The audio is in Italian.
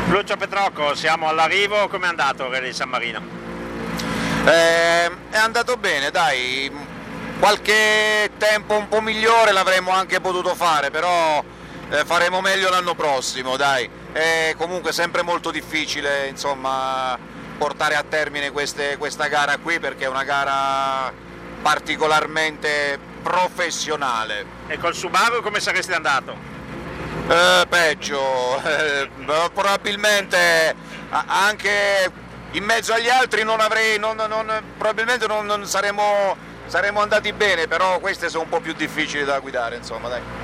Lucio Petrocco, siamo all'arrivo, com'è andato il Rally di San Marino? È andato bene, dai, qualche tempo un po' migliore l'avremmo anche potuto fare, però faremo meglio l'anno prossimo, dai. È comunque sempre molto difficile, insomma, portare a termine questa gara qui, perché è una gara particolarmente professionale. E col Subaru come saresti andato? Peggio, probabilmente anche in mezzo agli altri probabilmente non saremmo andati bene, però queste sono un po' più difficili da guidare, insomma, dai.